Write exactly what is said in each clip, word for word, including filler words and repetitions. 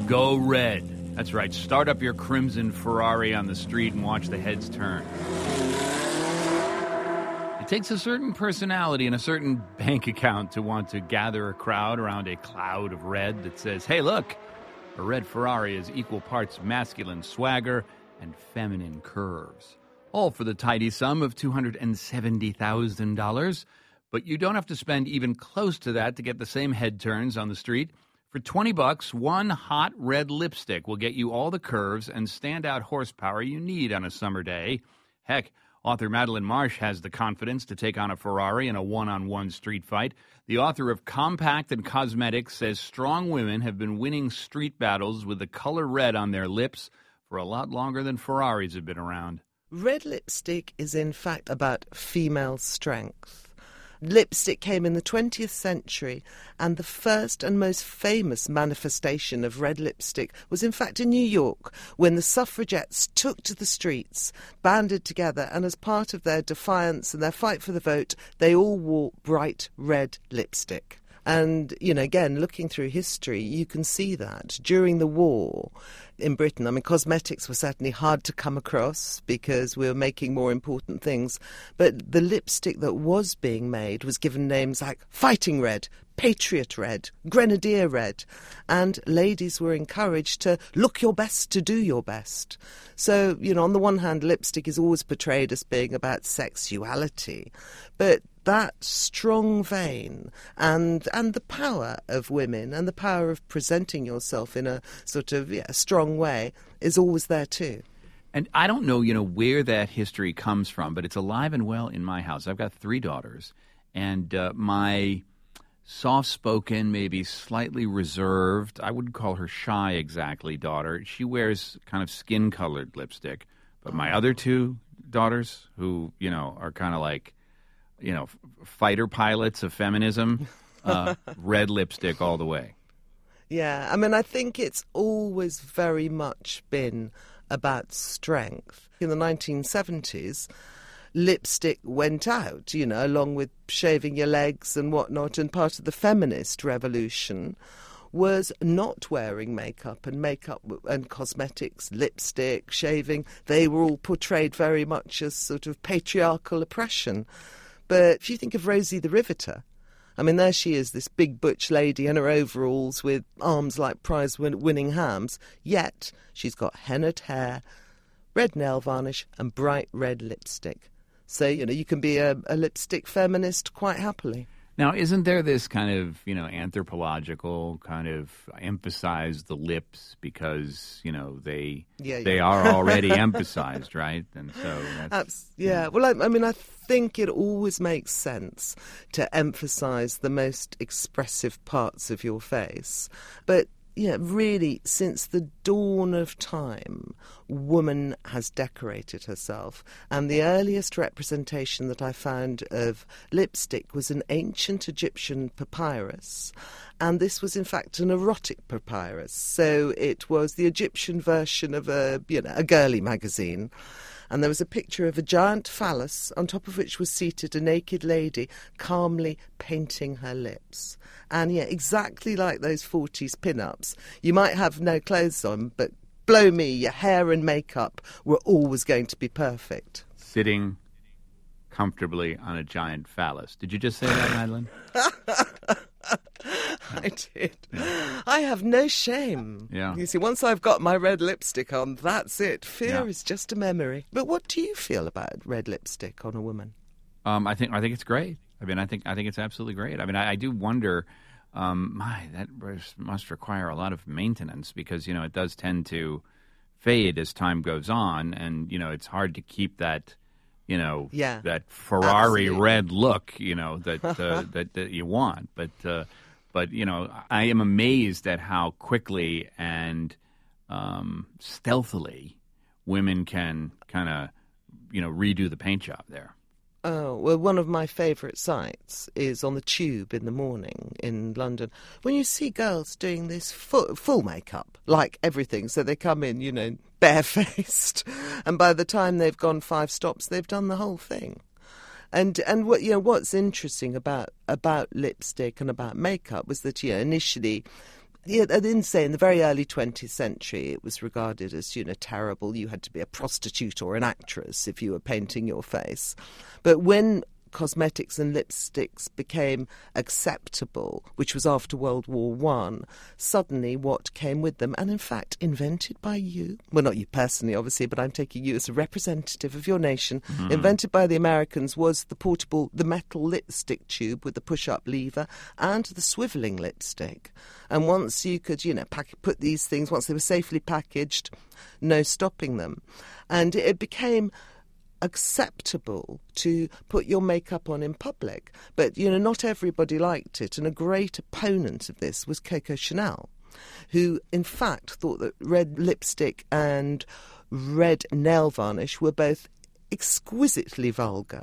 Go red. That's right. Start up your crimson Ferrari on the street and watch the heads turn. It takes a certain personality and a certain bank account to want to gather a crowd around a cloud of red that says, hey, look, a red Ferrari is equal parts masculine swagger and feminine curves. All for the tidy sum of two hundred seventy thousand dollars. But you don't have to spend even close to that to get the same head turns on the street. For twenty bucks, one hot red lipstick will get you all the curves and standout horsepower you need on a summer day. Heck, author Madeline Marsh has the confidence to take on a Ferrari in a one-on-one street fight. The author of Compact and Cosmetics says strong women have been winning street battles with the color red on their lips for a lot longer than Ferraris have been around. Red lipstick is in fact about female strength. Lipstick came in the twentieth century, and the first and most famous manifestation of red lipstick was in fact in New York, when the suffragettes took to the streets, banded together, and as part of their defiance and their fight for the vote, they all wore bright red lipstick. And, you know, again, looking through history, you can see that during the war in Britain. I mean, cosmetics were certainly hard to come across because we were making more important things. But the lipstick that was being made was given names like Fighting Red, Patriot Red, Grenadier Red, and ladies were encouraged to look your best, to do your best. So, you know, on the one hand, lipstick is always portrayed as being about sexuality, but that strong vein and and the power of women and the power of presenting yourself in a sort of yeah, strong way is always there too. And I don't know, you know, where that history comes from, but it's alive and well in my house. I've got three daughters, and uh, my soft-spoken, maybe slightly reserved, I wouldn't call her shy exactly, daughter, she wears kind of skin-colored lipstick. But my other two daughters, who, you know, are kind of like, you know, fighter pilots of feminism, uh, red lipstick all the way. Yeah, I mean, I think it's always very much been about strength. In the nineteen seventies, lipstick went out, you know, along with shaving your legs and whatnot, and part of the feminist revolution was not wearing makeup, and makeup and cosmetics, lipstick, shaving, they were all portrayed very much as sort of patriarchal oppression. But if you think of Rosie the Riveter, I mean, there she is, this big butch lady in her overalls with arms like prize-winning hams, yet she's got hennaed hair, red nail varnish and bright red lipstick. So, you know, you can be a, a lipstick feminist quite happily. Now, isn't there this kind of, you know, anthropological kind of emphasize the lips because, you know, they yeah, yeah. they are already emphasized, right? And so that's... Abs- yeah, well, I, I mean, I think it always makes sense to emphasize the most expressive parts of your face. But yeah, really, since the dawn of time, woman has decorated herself. And the earliest representation that I found of lipstick was an ancient Egyptian papyrus. And this was, in fact, an erotic papyrus. So it was the Egyptian version of a, you know, a girly magazine. And there was a picture of a giant phallus on top of which was seated a naked lady calmly painting her lips. And yeah, exactly like those forties pin-ups. You might have no clothes on, but blow me, your hair and makeup were always going to be perfect. Sitting comfortably on a giant phallus. Did you just say that, Madeline? I did. Yeah. I have no shame. Yeah. You see, once I've got my red lipstick on, that's it. Fear yeah. is just a memory. But what do you feel about red lipstick on a woman? Um, I think I think it's great. I mean, I think I think it's absolutely great. I mean, I, I do wonder. Um, my, that must require a lot of maintenance because you know it does tend to fade as time goes on, and you know it's hard to keep that. You know, yeah, that Ferrari absolutely. red look, you know, that, uh, that that you want. But, uh, but you know, I am amazed at how quickly and um, stealthily women can kind of, you know, redo the paint job there. Oh, well, one of my favourite sites is on the Tube in the morning in London. When you see girls doing this full, full makeup, like everything, so they come in, you know, barefaced, and by the time they've gone five stops, they've done the whole thing. And and what you know, what's interesting about about lipstick and about makeup was that, you know, initially Yeah, I didn't say in the very early twentieth century it was regarded as, you know, terrible. You had to be a prostitute or an actress if you were painting your face. But when cosmetics and lipsticks became acceptable, which was after World War One, suddenly what came with them, and in fact invented by you, well, not you personally, obviously, but I'm taking you as a representative of your nation, mm. invented by the Americans, was the portable, the metal lipstick tube with the push-up lever and the swivelling lipstick. And once you could, you know, pack, put these things, once they were safely packaged, no stopping them. And it became acceptable to put your makeup on in public. But, you know, not everybody liked it, and a great opponent of this was Coco Chanel, who, in fact, thought that red lipstick and red nail varnish were both exquisitely vulgar.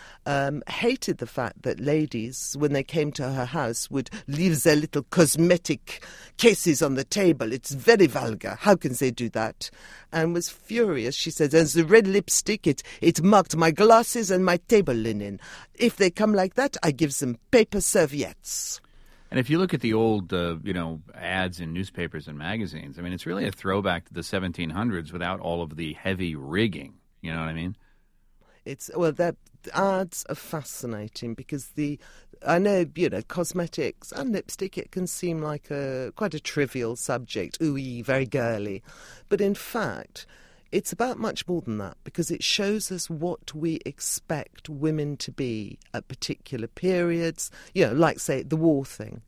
Um, hated the fact that ladies, when they came to her house, would leave their little cosmetic cases on the table. It's very vulgar. How can they do that? And was furious. She said, as the red lipstick, it, it marked my glasses and my table linen. If they come like that, I give them paper serviettes. And if you look at the old, uh, you know, ads in newspapers and magazines, I mean, it's really a throwback to the seventeen hundreds without all of the heavy rigging. You know what I mean? It's, well, that ads are fascinating because the, I know, you know, cosmetics and lipstick, it can seem like a quite a trivial subject, ooey, very girly. But in fact, it's about much more than that because it shows us what we expect women to be at particular periods, you know, like, say, the war thing.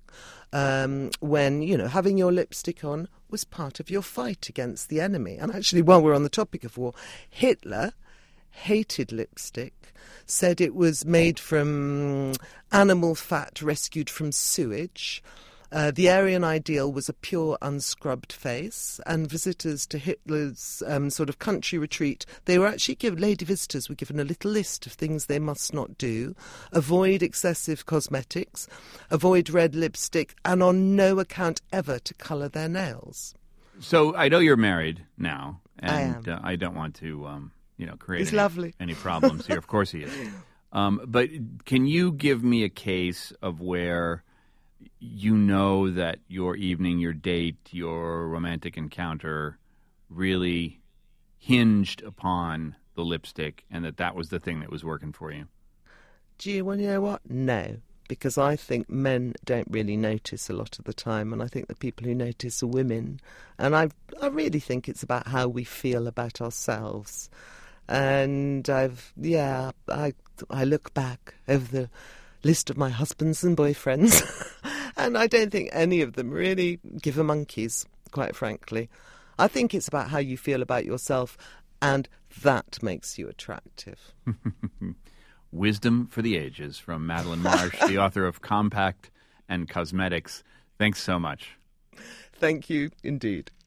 Um, when, you know, having your lipstick on was part of your fight against the enemy. And actually, while we're on the topic of war, Hitler hated lipstick, said it was made from animal fat rescued from sewage. Uh, the Aryan ideal was a pure, unscrubbed face, and visitors to Hitler's um, sort of country retreat, they were actually given, lady visitors were given a little list of things they must not do. Avoid excessive cosmetics, avoid red lipstick, and on no account ever to colour their nails. So I know you're married now, and I am. Uh, I don't want to... Um... you know, create He's any, lovely. any problems here. Of course he is. Um, but can you give me a case of where you know that your evening, your date, your romantic encounter really hinged upon the lipstick and that that was the thing that was working for you? Do you want to know what? No, because I think men don't really notice a lot of the time, and I think the people who notice are women. And I, I really think it's about how we feel about ourselves. And I've, yeah, I, I look back over the list of my husbands and boyfriends, and I don't think any of them really give a monkeys, quite frankly. I think it's about how you feel about yourself, and that makes you attractive. Wisdom for the ages from Madeline Marsh, the author of Compact and Cosmetics. Thanks so much. Thank you, indeed.